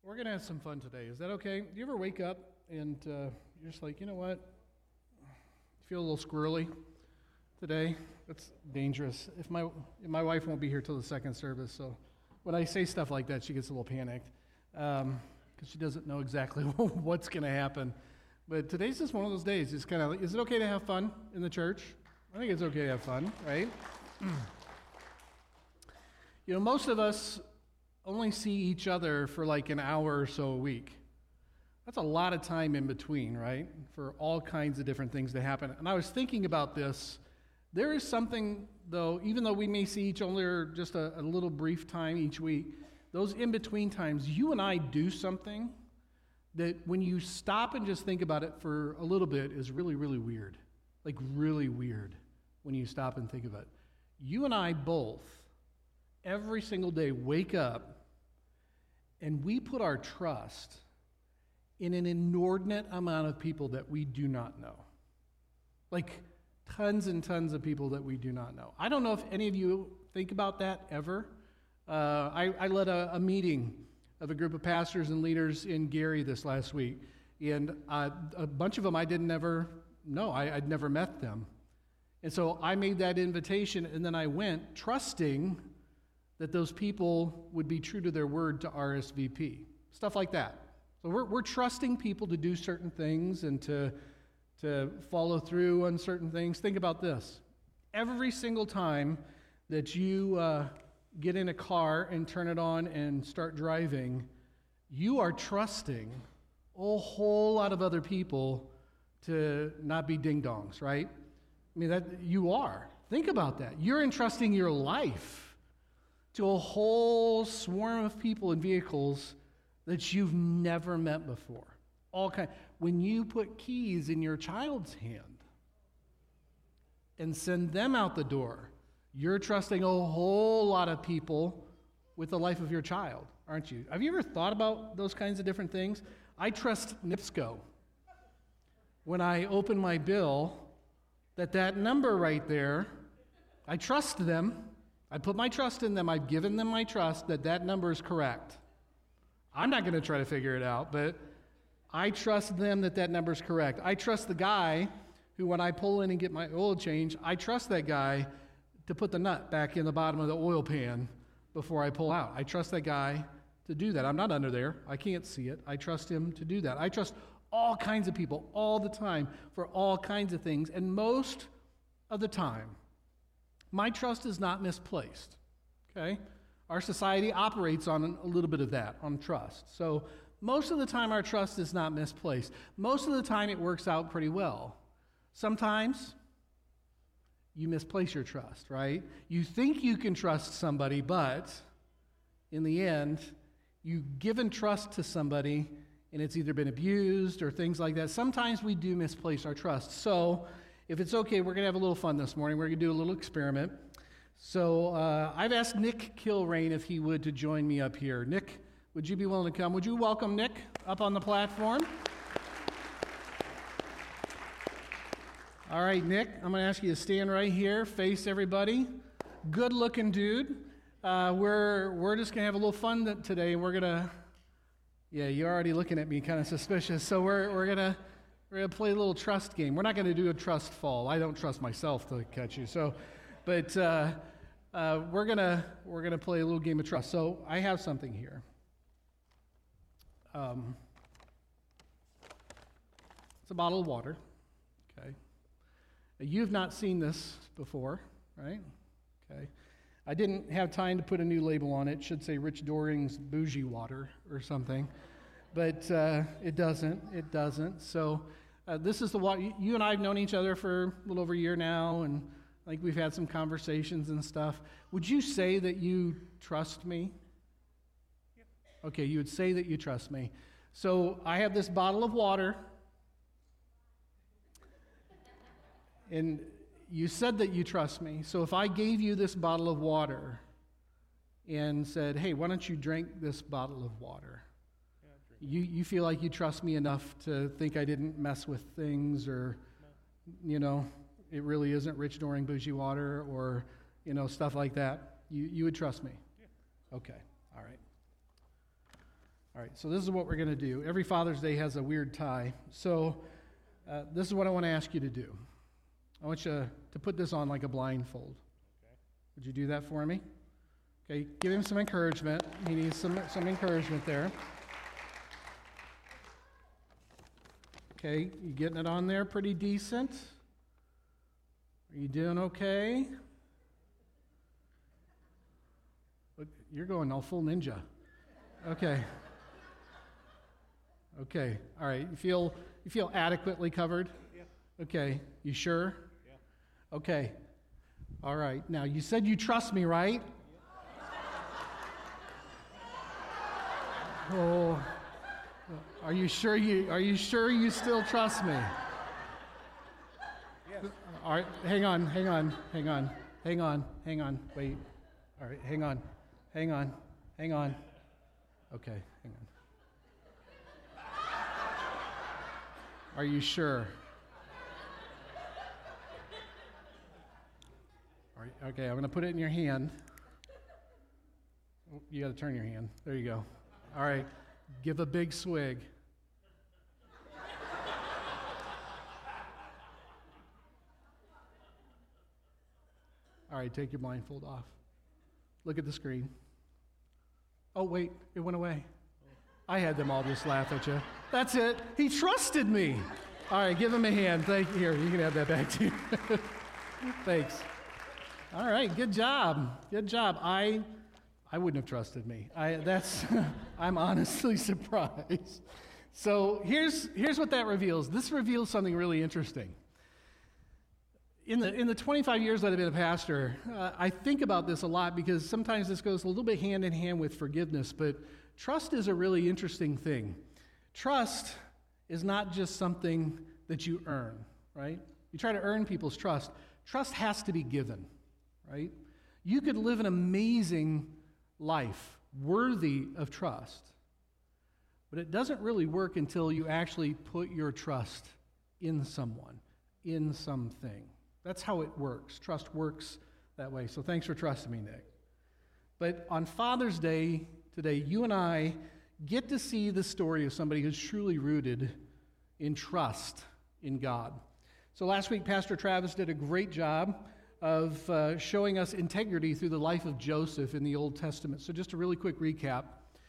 We're going to have some fun today. Is that okay? Do you ever wake up and you're just like, you know what? You feel a little squirrely today? That's dangerous. If my wife won't be here till the second service, so when I say stuff like that, she gets a little panicked because she doesn't know exactly what's going to happen. But today's just one of those days. It's kind of like, is it okay to have fun in the church? I think it's okay to have fun, right? You know, most of us only see each other for like an hour or so a week. That's a lot of time in between, right? For all kinds of different things to happen. And I was thinking about this. There is something, though, even though we may see each other just a little brief time each week, those in-between times, you and I do something that when you stop and just think about it for a little bit is really, really weird. Like really weird when you stop and think about it. You and I both, every single day, wake up and we put our trust in an inordinate amount of people that we do not know. Like tons and tons of people that we do not know. I don't know if any of you think about that ever. I led a meeting of a group of pastors and leaders in Gary this last week. And a bunch of them I didn't ever know. I'd never met them. And so I made that invitation and then I went trusting that those people would be true to their word to RSVP. Stuff like that. So we're trusting people to do certain things and to follow through on certain things. Think about this. Every single time that you get in a car and turn it on and start driving, you are trusting a whole lot of other people to not be ding-dongs, right? I mean, that you are. Think about that. You're entrusting your life to a whole swarm of people and vehicles that you've never met before. All kind. When you put keys in your child's hand and send them out the door, you're trusting a whole lot of people with the life of your child, aren't you? Have you ever thought about those kinds of different things? I trust NIPSCO. When I open my bill, that number right there, I trust them. I put my trust in them. I've given them my trust that number is correct. I'm not going to try to figure it out, but I trust them that number is correct. I trust the guy who, when I pull in and get my oil change, I trust that guy to put the nut back in the bottom of the oil pan before I pull out. I trust that guy to do that. I'm not under there. I can't see it. I trust him to do that. I trust all kinds of people all the time for all kinds of things, and most of the time, my trust is not misplaced, okay? Our society operates on a little bit of that, on trust. So most of the time our trust is not misplaced. Most of the time it works out pretty well. Sometimes you misplace your trust, right? You think you can trust somebody, but in the end, you've given trust to somebody and it's either been abused or things like that. Sometimes we do misplace our trust. So if it's okay, we're going to have a little fun this morning. We're going to do a little experiment. So I've asked Nick Kilrain if he would to join me up here. Nick, would you be willing to come? Would you welcome Nick up on the platform? All right, Nick, I'm going to ask you to stand right here, face everybody. Good-looking dude. We're just going to have a little fun today. We're going to, yeah, you're already looking at me kind of suspicious. So we're going to play a little trust game. We're not going to do a trust fall. I don't trust myself to catch you. So, but we're gonna play a little game of trust. So I have something here. It's a bottle of water. Okay. You've not seen this before, right? Okay. I didn't have time to put a new label on it. It should say Rich Doring's Bougie Water or something. But it doesn't. So this is the water. You and I have known each other for a little over a year now, and I think we've had some conversations and stuff. Would you say that you trust me? Yeah. Okay, you would say that you trust me. So I have this bottle of water, and you said that you trust me. So if I gave you this bottle of water and said, hey, why don't you drink this bottle of water? You feel like you trust me enough to think I didn't mess with things or, you know, it really isn't Rich Doring Bougie Water or, you know, stuff like that. You would trust me? Yeah. Okay. All right. All right, so this is what we're going to do. Every Father's Day has a weird tie. So this is what I want to ask you to do. I want you to put this on like a blindfold. Okay. Would you do that for me? Okay, give him some encouragement. He needs some encouragement there. Okay, you getting it on there pretty decent? Are you doing okay? Look, you're going all full ninja. Okay. Okay. All right. You feel adequately covered? Yeah. Okay. You sure? Yeah. Okay. All right. Now, you said you trust me, right? Yeah. Oh. Are you sure you still trust me? Yes. All right. Hang on. Wait. All right. Hang on. Okay. Hang on. Are you sure? All right, okay, I'm going to put it in your hand. You got to turn your hand. There you go. All right, give a big swig. All right, take your blindfold off. Look at the screen. Oh, wait, it went away. I had them all just laugh at you. That's it. He trusted me. All right, give him a hand. Here, you can have that back too. Thanks. All right, good job. Good job. I wouldn't have trusted me. I'm honestly surprised. So here's what that reveals. This reveals something really interesting. In the 25 years that I've been a pastor, I think about this a lot because sometimes this goes a little bit hand in hand with forgiveness, but trust is a really interesting thing. Trust is not just something that you earn, right? You try to earn people's trust. Trust has to be given, right? You could live an amazing life worthy of trust, but it doesn't really work until you actually put your trust in someone, in something. That's how it works. Trust works that way. So thanks for trusting me, Nick. But on Father's Day today, you and I get to see the story of somebody who's truly rooted in trust in God. So last week, Pastor Travis did a great job of showing us integrity through the life of Joseph in the Old Testament. So just a really quick recap.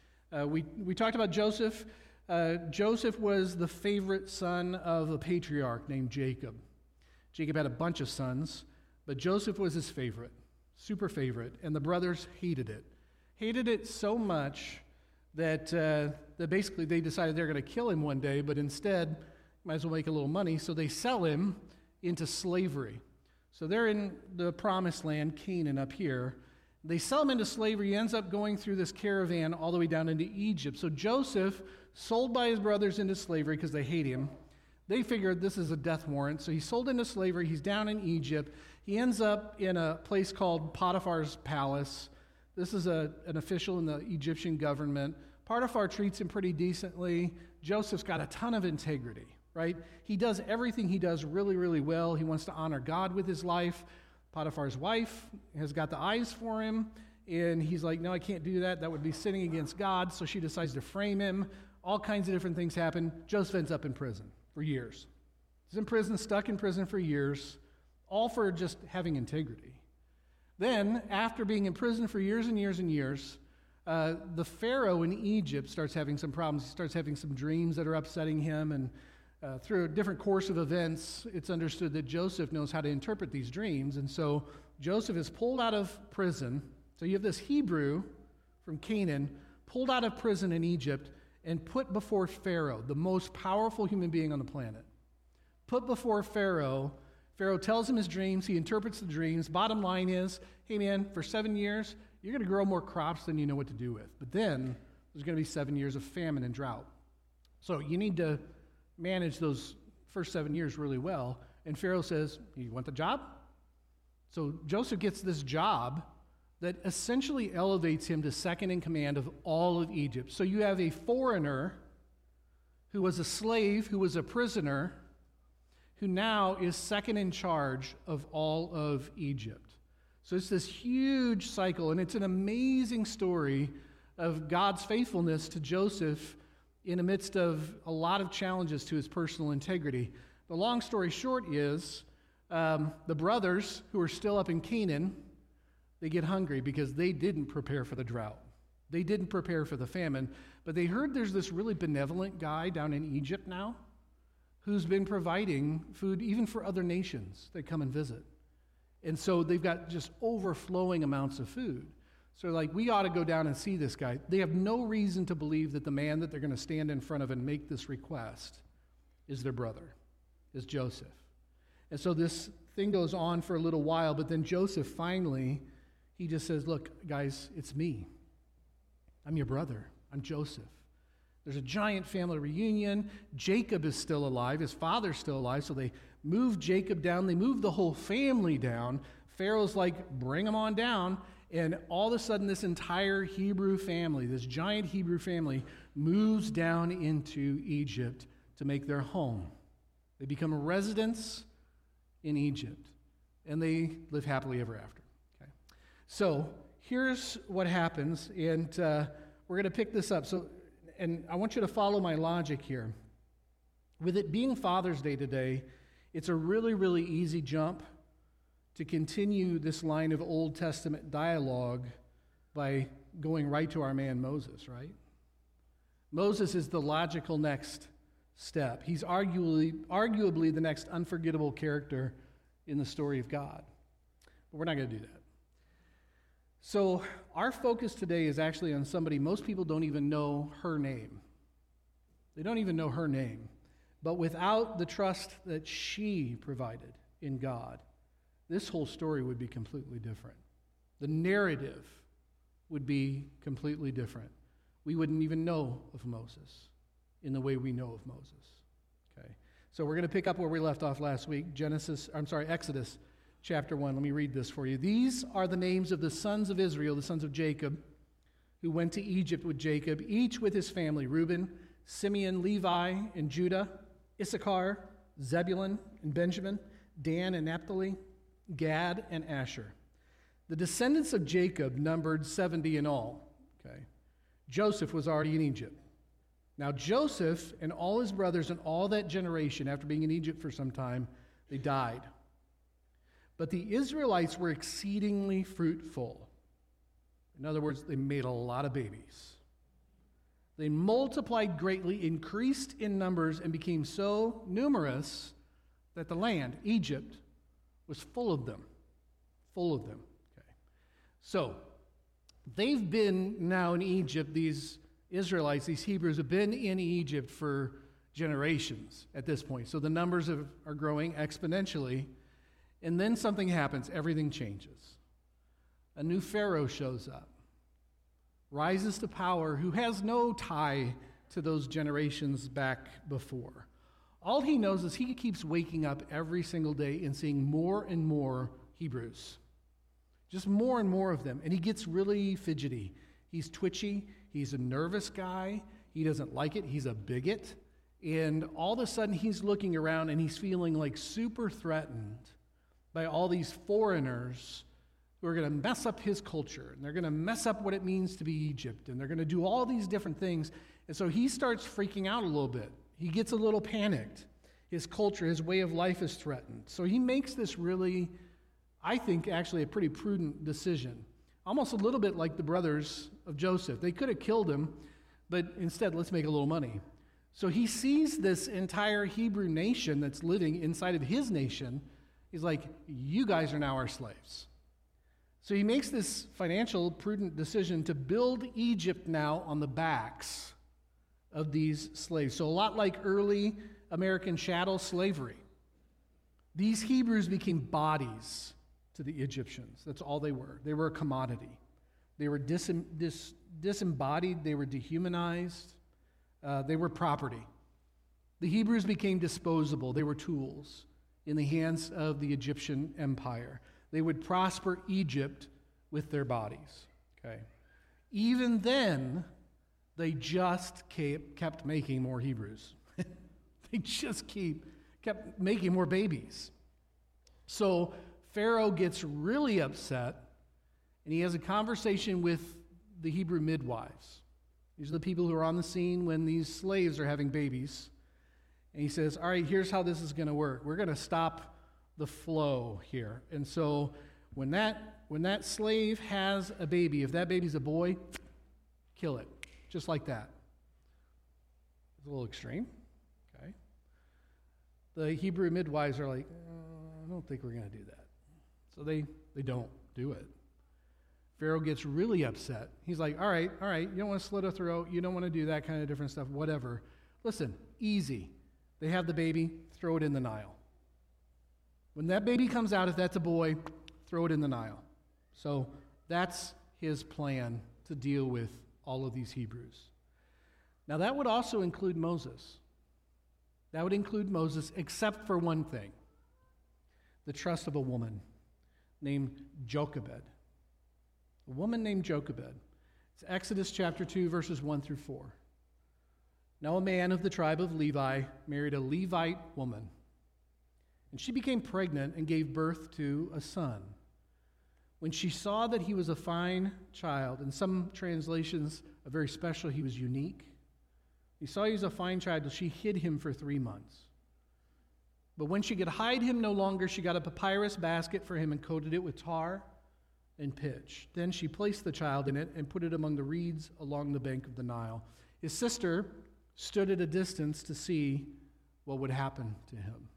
We talked about Joseph. Joseph was the favorite son of a patriarch named Jacob. Jacob had a bunch of sons, but Joseph was his favorite, super favorite, and the brothers hated it. Hated it so much that basically they decided they're going to kill him one day, but instead, might as well make a little money, so they sell him into slavery. So they're in the promised land, Canaan up here. They sell him into slavery. He ends up going through this caravan all the way down into Egypt. So Joseph, sold by his brothers into slavery because they hate him, they figured this is a death warrant, so he's sold into slavery. He's down in Egypt. He ends up in a place called Potiphar's palace. This is an official in the Egyptian government. Potiphar treats him pretty decently. Joseph's got a ton of integrity, right? He does everything he does really, really well. He wants to honor God with his life. Potiphar's wife has got the eyes for him, and he's like, no, I can't do that. That would be sinning against God, so she decides to frame him. All kinds of different things happen. Joseph ends up in prison for years. He's in prison, stuck in prison for years, all for just having integrity. Then, after being in prison for years and years and years, the Pharaoh in Egypt starts having some problems. He starts having some dreams that are upsetting him, and through a different course of events, it's understood that Joseph knows how to interpret these dreams, and so Joseph is pulled out of prison. So you have this Hebrew from Canaan pulled out of prison in Egypt and put before Pharaoh, the most powerful human being on the planet. Put before Pharaoh. Pharaoh tells him his dreams. He interprets the dreams. Bottom line is, hey man, for 7 years, you're going to grow more crops than you know what to do with. But then there's going to be 7 years of famine and drought. So you need to manage those first 7 years really well. And Pharaoh says, you want the job? So Joseph gets this job that essentially elevates him to second in command of all of Egypt. So you have a foreigner who was a slave, who was a prisoner, who now is second in charge of all of Egypt. So it's this huge cycle, and it's an amazing story of God's faithfulness to Joseph in the midst of a lot of challenges to his personal integrity. The long story short is the brothers who are still up in Canaan, they get hungry because they didn't prepare for the drought. They didn't prepare for the famine, but they heard there's this really benevolent guy down in Egypt now who's been providing food even for other nations that come and visit. And so they've got just overflowing amounts of food. So like, we ought to go down and see this guy. They have no reason to believe that the man that they're going to stand in front of and make this request is their brother, is Joseph. And so this thing goes on for a little while, but then Joseph finally, he just says, look, guys, it's me. I'm your brother. I'm Joseph. There's a giant family reunion. Jacob is still alive. His father's still alive. So they move Jacob down. They move the whole family down. Pharaoh's like, bring them on down. And all of a sudden, this entire Hebrew family, this giant Hebrew family, moves down into Egypt to make their home. They become residents in Egypt. And they live happily ever after. Okay? So here's what happens. And we're going to pick this up. And I want you to follow my logic here. With it being Father's Day today, it's a really, really easy jump to continue this line of Old Testament dialogue by going right to our man Moses, right? Moses is the logical next step. He's arguably the next unforgettable character in the story of God. But we're not going to do that. So our focus today is actually on somebody most people don't even know her name. They don't even know her name. But without the trust that she provided in God, this whole story would be completely different. The narrative would be completely different. We wouldn't even know of Moses in the way we know of Moses. Okay. So we're going to pick up where we left off last week, Exodus chapter 1. Let me read this for you. These are the names of the sons of Israel, the sons of Jacob, who went to Egypt with Jacob, each with his family: Reuben, Simeon, Levi, and Judah, Issachar, Zebulun, and Benjamin, Dan and Naphtali, Gad and Asher. The descendants of Jacob numbered 70 in all. Okay. Joseph was already in Egypt. Now Joseph and all his brothers and all that generation, after being in Egypt for some time, they died. But the Israelites were exceedingly fruitful. In other words, they made a lot of babies. They multiplied greatly, increased in numbers, and became so numerous that the land, Egypt, was full of them. Full of them. Okay. So, they've been now in Egypt, these Israelites, these Hebrews have been in Egypt for generations at this point. So the numbers are growing exponentially. And then something happens. Everything changes. A new Pharaoh shows up, rises to power, who has no tie to those generations back before. All he knows is he keeps waking up every single day and seeing more and more Hebrews. Just more and more of them. And he gets really fidgety. He's twitchy. He's a nervous guy. He doesn't like it. He's a bigot. And all of a sudden he's looking around and he's feeling like super threatened by all these foreigners who are going to mess up his culture. And they're going to mess up what it means to be Egypt. And they're going to do all these different things. And so he starts freaking out a little bit. He gets a little panicked. His culture, his way of life is threatened. So he makes this really, I think, actually a pretty prudent decision. Almost a little bit like the brothers of Joseph. They could have killed him, but instead, let's make a little money. So he sees this entire Hebrew nation that's living inside of his nation. He's like, you guys are now our slaves. So he makes this financial, prudent decision to build Egypt now on the backs of these slaves. So a lot like early American chattel slavery. These Hebrews became bodies to the Egyptians. That's all they were. They were a commodity. They were disembodied. They were dehumanized. They were property. The Hebrews became disposable. They were tools in the hands of the Egyptian empire. They would prosper Egypt with their bodies. Okay. Even then, they just kept making more Hebrews. They just kept making more babies. So Pharaoh gets really upset, and he has a conversation with the Hebrew midwives. These are the people who are on the scene when these slaves are having babies. And he says, all right, here's how this is going to work. We're going to stop the flow here. And so when that slave has a baby, if that baby's a boy, kill it, just like that. It's a little extreme, okay? The Hebrew midwives are like, I don't think we're going to do that. So they don't do it. Pharaoh gets really upset. He's like, all right, you don't want to slit a throat, you don't want to do that kind of different stuff, whatever. Listen, easy. They have the baby, throw it in the Nile. When that baby comes out, if that's a boy, throw it in the Nile. So that's his plan to deal with all of these Hebrews. Now that would also include Moses. That would include Moses, except for one thing: the trust of a woman named Jochebed. A woman named Jochebed. It's Exodus chapter 2, verses 1 through 4. Now a man of the tribe of Levi married a Levite woman, and she became pregnant and gave birth to a son. When she saw that he was a fine child, in some translations, a very special, he was unique. He saw he was a fine child, and she hid him for 3 months. But when she could hide him no longer, she got a papyrus basket for him and coated it with tar and pitch. Then she placed the child in it and put it among the reeds along the bank of the Nile. His sister stood at a distance to see what would happen to him.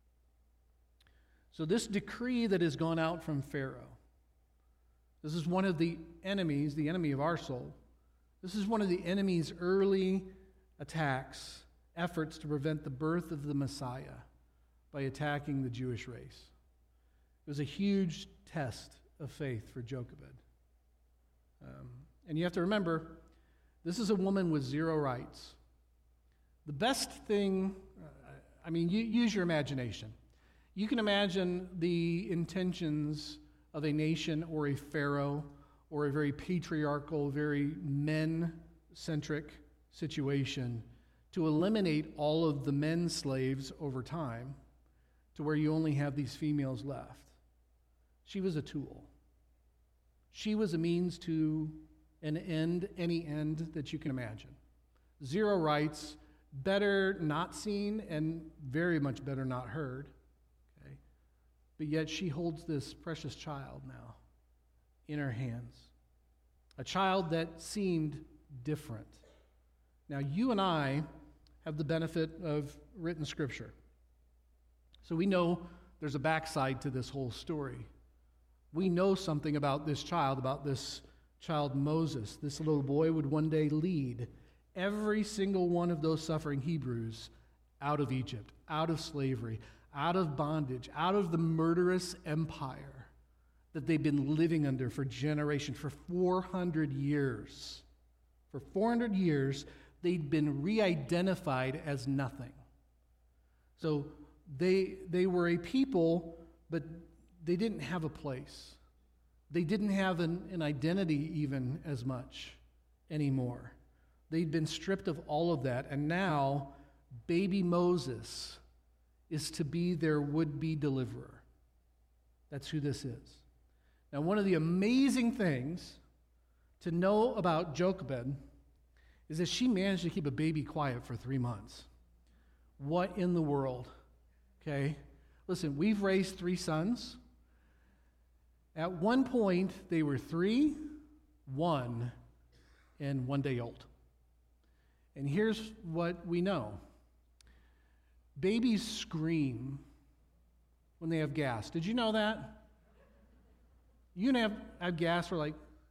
So this decree that has gone out from Pharaoh, this is one of the enemies, the enemy of our soul. This is one of the enemy's early attacks, efforts to prevent the birth of the Messiah by attacking the Jewish race. It was a huge test of faith for Jochebed. And you have to remember, this is a woman with 0 rights. The best thing, you use your imagination. You can imagine the intentions of a nation or a pharaoh or a very patriarchal, very men-centric situation to eliminate all of the men slaves over time to where you only have these females left. She was a tool. She was a means to an end, any end that you can imagine. 0 rights, better not seen and very much better not heard. Okay? But yet she holds this precious child now in her hands. A child that seemed different. Now you and I have the benefit of written scripture. So we know there's a backside to this whole story. We know something about this child Moses. This little boy would one day lead every single one of those suffering Hebrews out of Egypt, out of slavery, out of bondage, out of the murderous empire that they've been living under for generations, for 400 years. For 400 years, they'd been re-identified as nothing. So they were a people, but they didn't have a place. They didn't have an identity even as much anymore. They'd been stripped of all of that, and now baby Moses is to be their would-be deliverer. That's who this is. Now, one of the amazing things to know about Jochebed is that she managed to keep a baby quiet for 3 months. What in the world? Okay? Listen, we've raised 3 sons. At one point, they were 3, 1, and 1 day old. And here's what we know. Babies scream when they have gas. Did you know that? You can have gas for like,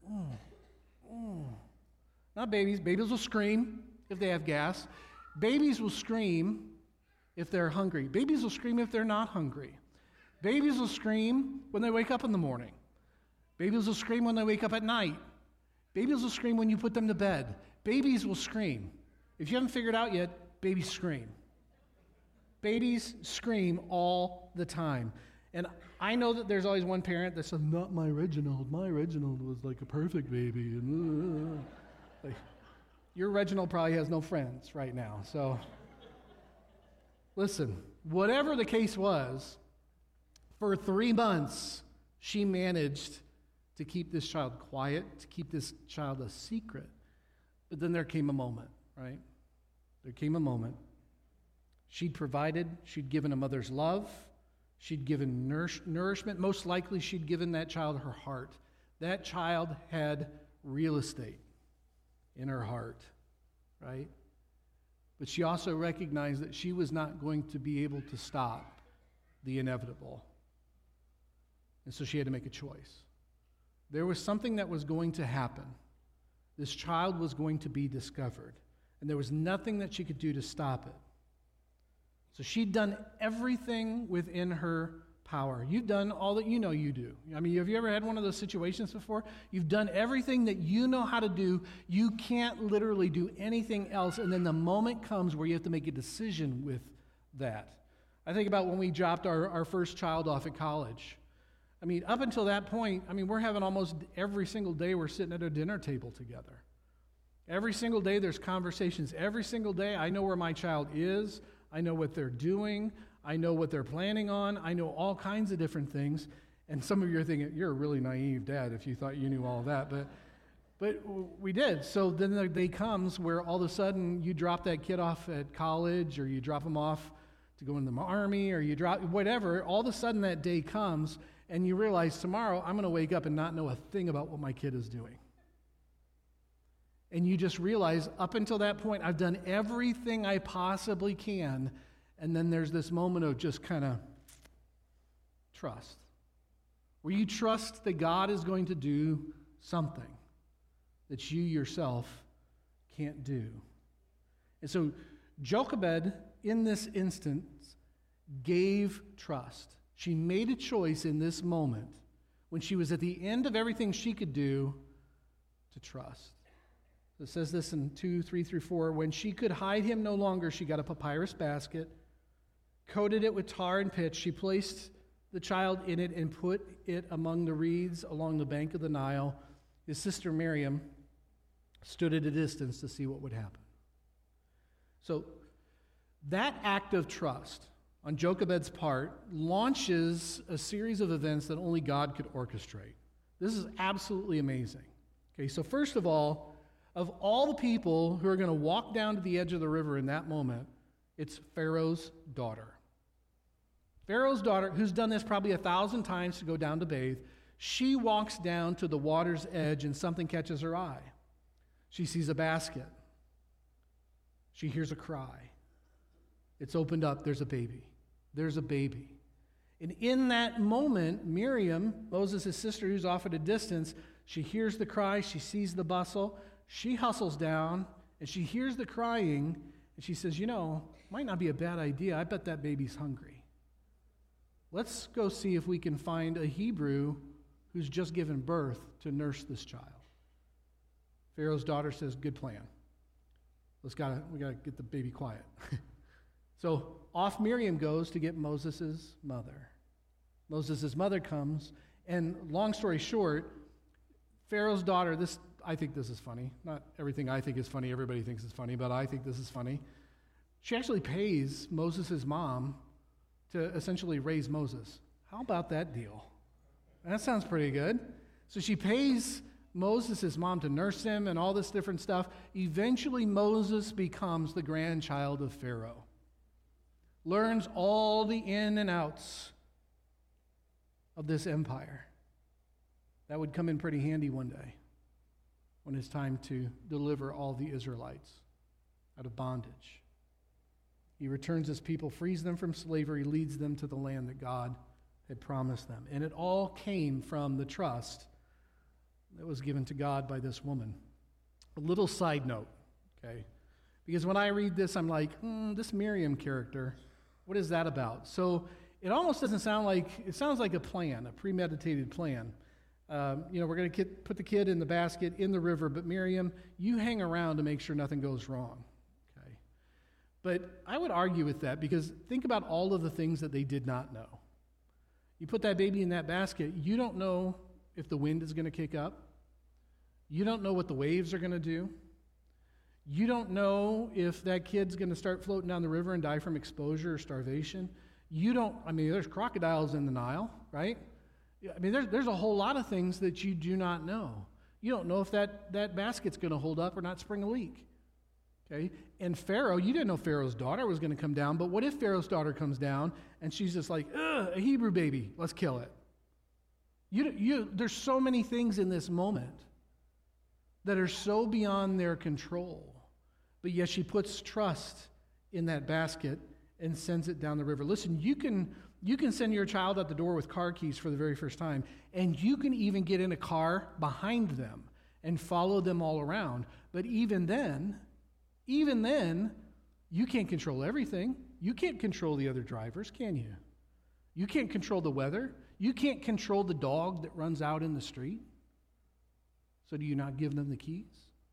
Not babies. Babies will scream if they have gas. Babies will scream if they're hungry. Babies will scream if they're not hungry. Babies will scream when they wake up in the morning. Babies will scream when they wake up at night. Babies will scream when you put them to bed. Babies will scream. If you haven't figured out yet, babies scream. Babies scream all the time. And I know that there's always one parent that says, not my Reginald. My Reginald was like a perfect baby. And, like, your Reginald probably has no friends right now. So, listen, whatever the case was, for 3 months, she managed to keep this child quiet, to keep this child a secret. But then there came a moment, right? There came a moment. She'd provided, she'd given a mother's love, she'd given nourishment. Most likely she'd given that child her heart. That child had real estate in her heart, right? But she also recognized that she was not going to be able to stop the inevitable. And so she had to make a choice. There was something that was going to happen. This child was going to be discovered, and there was nothing that she could do to stop it. So she'd done everything within her power. You've done all that you know you do. I mean, have you ever had one of those situations before? You've done everything that you know how to do. You can't literally do anything else, and then the moment comes where you have to make a decision with that. I think about when we dropped our first child off at college. I mean, up until that point, we're having almost every single day we're sitting at a dinner table together. Every single day there's conversations. Every single day I know where my child is. I know what they're doing. I know what they're planning on. I know all kinds of different things. And some of you are thinking, you're a really naive dad if you thought you knew all of that. But we did. So then the day comes where all of a sudden you drop that kid off at college, or you drop him off to go into the army, or you drop whatever. All of a sudden that day comes, and you realize tomorrow I'm going to wake up and not know a thing about what my kid is doing. And you just realize, up until that point, I've done everything I possibly can. And then there's this moment of just kind of trust, where you trust that God is going to do something that you yourself can't do. And so Jochebed, in this instance, gave trust. She made a choice in this moment, when she was at the end of everything she could do, to trust. It says this in 2:3-4. When she could hide him no longer, she got a papyrus basket, coated it with tar and pitch. She placed the child in it and put it among the reeds along the bank of the Nile. His sister Miriam stood at a distance to see what would happen. So that act of trust on Jochebed's part launches a series of events that only God could orchestrate. This is absolutely amazing. Okay, so first of all the people who are going to walk down to the edge of the river in that moment, it's Pharaoh's daughter. Pharaoh's daughter, who's done this probably 1,000 times to go down to bathe, she walks down to the water's edge and something catches her eye. She sees a basket. She hears a cry. It's opened up. There's a baby. There's a baby. And in that moment, Miriam, Moses' sister who's off at a distance, she hears the cry. She sees the bustle. She hustles down, and she hears the crying, and she says, might not be a bad idea. I bet that baby's hungry. Let's go see if we can find a Hebrew who's just given birth to nurse this child. Pharaoh's daughter says, good plan. We got to get the baby quiet. So off Miriam goes to get Moses' mother. Moses' mother comes, and long story short, Pharaoh's daughter, I think this is funny. Not everything I think is funny, everybody thinks is funny, but I think this is funny. She actually pays Moses' mom to essentially raise Moses. How about that deal? That sounds pretty good. So she pays Moses' mom to nurse him and all this different stuff. Eventually, Moses becomes the grandchild of Pharaoh. Learns all the in and outs of this empire. That would come in pretty handy one day, when it's time to deliver all the Israelites out of bondage. He returns his people, frees them from slavery, leads them to the land that God had promised them. And it all came from the trust that was given to God by this woman. A little side note, okay? Because when I read this, I'm like, this Miriam character, what is that about? So it almost doesn't sound like, it sounds like a plan, a premeditated plan. We're going to put the kid in the basket in the river, but Miriam, you hang around to make sure nothing goes wrong. Okay? But I would argue with that, because think about all of the things that they did not know. You put that baby in that basket, you don't know if the wind is going to kick up. You don't know what the waves are going to do. You don't know if that kid's going to start floating down the river and die from exposure or starvation. There's crocodiles in the Nile, right? I mean, there's a whole lot of things that you do not know. You don't know if that basket's going to hold up or not spring a leak. Okay? And Pharaoh, you didn't know Pharaoh's daughter was going to come down, but what if Pharaoh's daughter comes down and she's just like, ugh, a Hebrew baby, let's kill it. There's so many things in this moment that are so beyond their control, but yet she puts trust in that basket and sends it down the river. Listen, you can send your child out the door with car keys for the very first time, and you can even get in a car behind them and follow them all around. But even then, you can't control everything. You can't control the other drivers, can you? You can't control the weather. You can't control the dog that runs out in the street. So do you not give them the keys?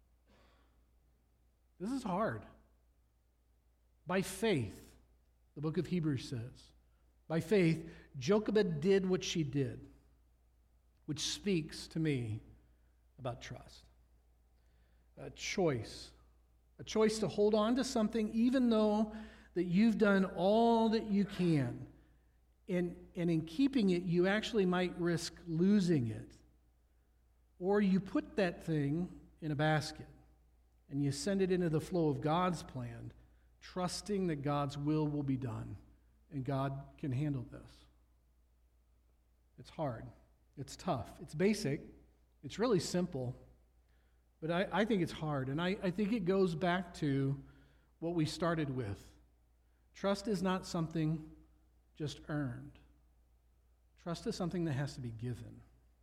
This is hard. By faith, the book of Hebrews says, by faith, Jochebed did what she did, which speaks to me about trust. A choice to hold on to something even though that you've done all that you can. And in keeping it, you actually might risk losing it. Or you put that thing in a basket and you send it into the flow of God's plan, trusting that God's will be done and God can handle this. It's hard. It's tough. It's basic. It's really simple. But I think it's hard. And I think it goes back to what we started with. Trust is not something just earned. Trust is something that has to be given.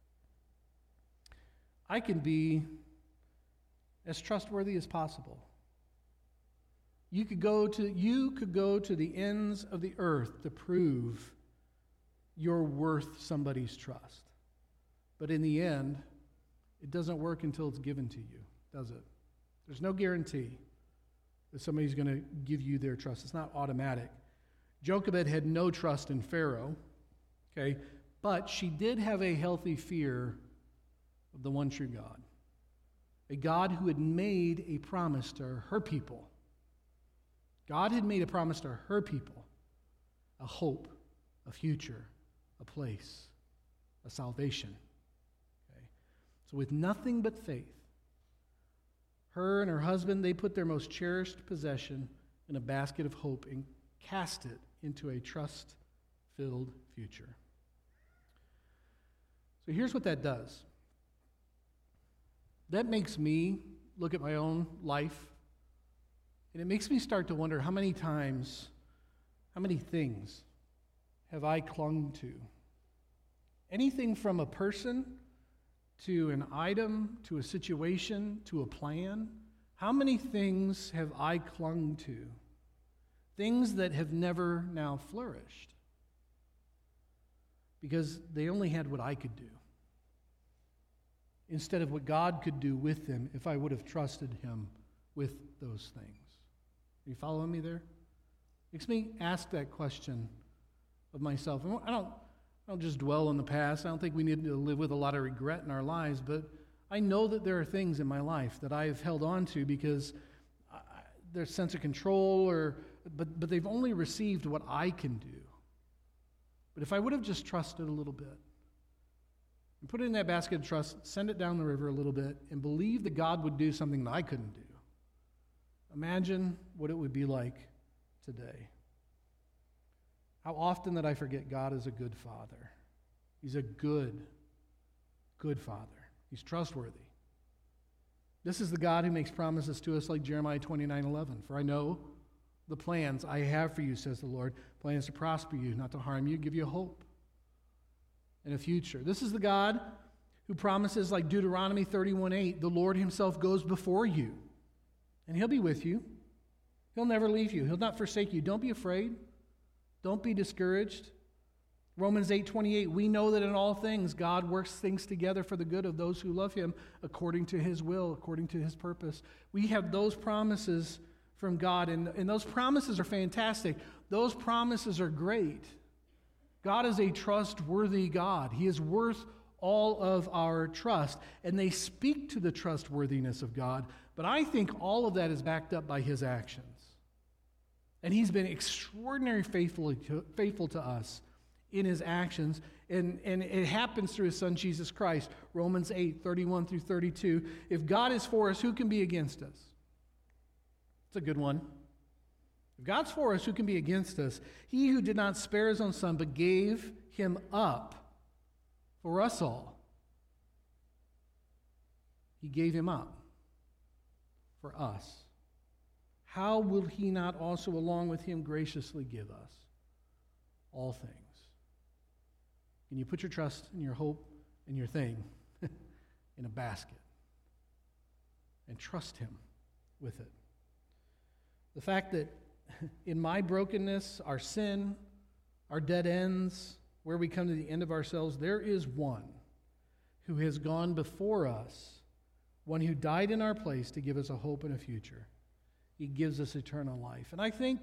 I can be as trustworthy as possible. You could go to the ends of the earth to prove you're worth somebody's trust. But in the end, it doesn't work until it's given to you, does it? There's no guarantee that somebody's going to give you their trust. It's not automatic. Jochebed had no trust in Pharaoh, okay? But she did have a healthy fear of the one true God, a God who had made a promise to her people. God had made a promise to her people, a hope, a future, a place, a salvation. Okay? So with nothing but faith, her and her husband, they put their most cherished possession in a basket of hope and cast it into a trust-filled future. So here's what that does. That makes me look at my own life, and it makes me start to wonder how many things have I clung to? Anything from a person to an item, to a situation, to a plan. How many things have I clung to? Things that have never now flourished because they only had what I could do instead of what God could do with them if I would have trusted him with those things. Are you following me there? Makes me ask that question of myself. And I don't just dwell on the past. I don't think we need to live with a lot of regret in our lives, but I know that there are things in my life that I've held on to because there's sense of control, but they've only received what I can do. But if I would have just trusted a little bit, and put it in that basket of trust, send it down the river a little bit, and believe that God would do something that I couldn't do, imagine what it would be like today. How often that I forget God is a good father. He's a good father. He's trustworthy. This is the God who makes promises to us like Jeremiah 29:11. For I know the plans I have for you, says the Lord, plans to prosper you, not to harm you, give you hope and a future. This is the God who promises like Deuteronomy 31:8, the Lord himself goes before you, and he'll be with you. He'll never leave you. He'll not forsake you. Don't be afraid. Don't be discouraged. Romans 8:28, we know that in all things God works things together for the good of those who love him according to his will, according to his purpose. We have those promises from God, and those promises are fantastic. Those promises are great. God is a trustworthy God. He is worth all of our trust, and they speak to the trustworthiness of God, but I think all of that is backed up by his actions. And he's been extraordinarily faithful to us in his actions, and it happens through his son Jesus Christ. Romans 8:31 through 32. If God is for us, who can be against us? It's a good one. If God's for us, who can be against us? He who did not spare his own son, but gave him up for us all. He gave him up for us. How will he not also, along with him, graciously give us all things? Can you put your trust and your hope and your thing in a basket and trust him with it? The fact that in my brokenness, our sin, our dead ends, where we come to the end of ourselves, there is one who has gone before us, one who died in our place to give us a hope and a future. He gives us eternal life. And I think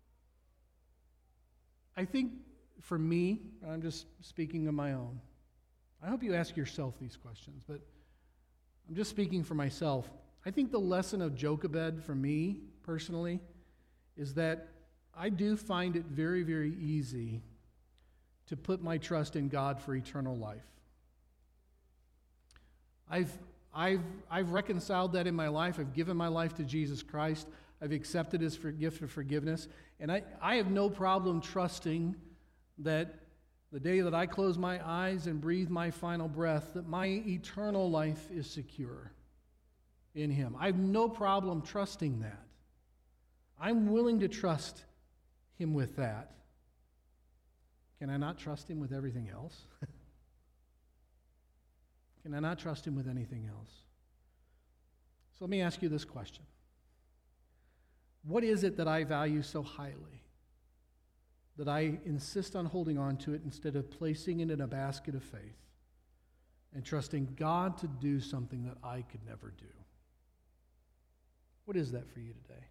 for me, I'm just speaking of my own, I hope you ask yourself these questions, but I'm just speaking for myself. I think the lesson of Jochebed for me personally is that I do find it very, very easy to put my trust in God for eternal life. I've reconciled that in my life. I've given my life to Jesus Christ. I've accepted his gift of forgiveness. And I have no problem trusting that the day that I close my eyes and breathe my final breath, that my eternal life is secure in him. I have no problem trusting that. I'm willing to trust him with that. Can I not trust him with everything else? Can I not trust him with anything else? So let me ask you this question. What is it that I value so highly that I insist on holding on to it instead of placing it in a basket of faith and trusting God to do something that I could never do? What is that for you today?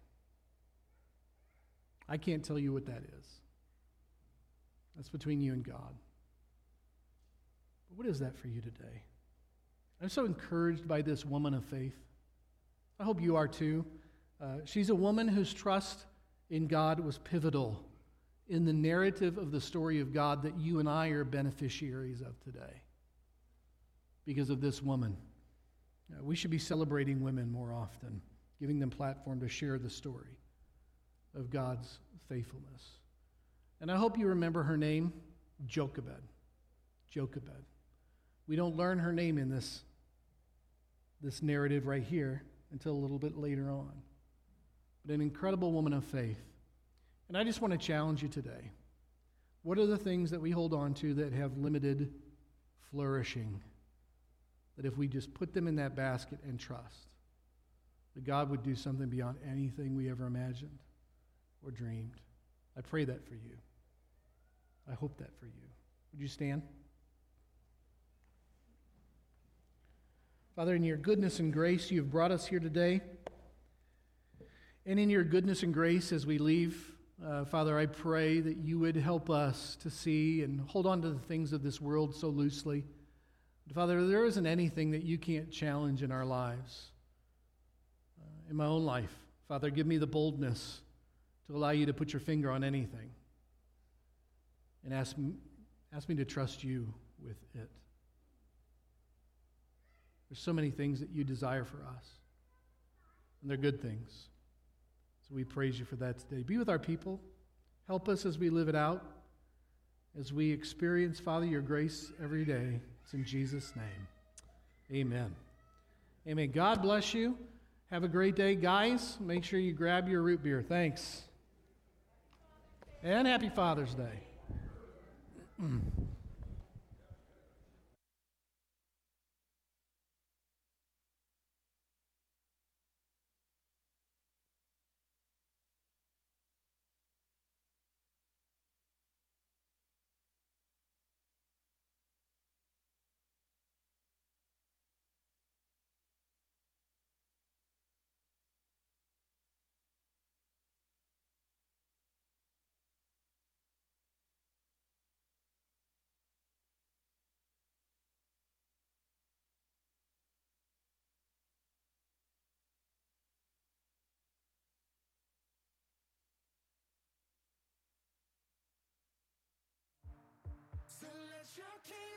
I can't tell you what that is. That's between you and God. But what is that for you today? I'm so encouraged by this woman of faith. I hope you are too. She's a woman whose trust in God was pivotal in the narrative of the story of God that you and I are beneficiaries of today. Because of this woman. We should be celebrating women more often, giving them platform to share the story of God's faithfulness. And I hope you remember her name, Jochebed. Jochebed. We don't learn her name in this narrative right here until a little bit later on. But an incredible woman of faith. And I just want to challenge you today. What are the things that we hold on to that have limited flourishing? That if we just put them in that basket and trust, that God would do something beyond anything we ever imagined or dreamed. I pray that for you. I hope that for you. Would you stand? Father, in your goodness and grace, you've brought us here today. And in your goodness and grace, as we leave, Father, I pray that you would help us to see and hold on to the things of this world so loosely. Father, there isn't anything that you can't challenge in our lives. In my own life, Father, give me the boldness to allow you to put your finger on anything and ask me to trust you with it. There's so many things that you desire for us, and they're good things. So we praise you for that today. Be with our people. Help us as we live it out, as we experience, Father, your grace every day. It's in Jesus' name. Amen. Amen. God bless you. Have a great day. Guys, make sure you grab your root beer. Thanks. And happy Father's Day. your kingdom.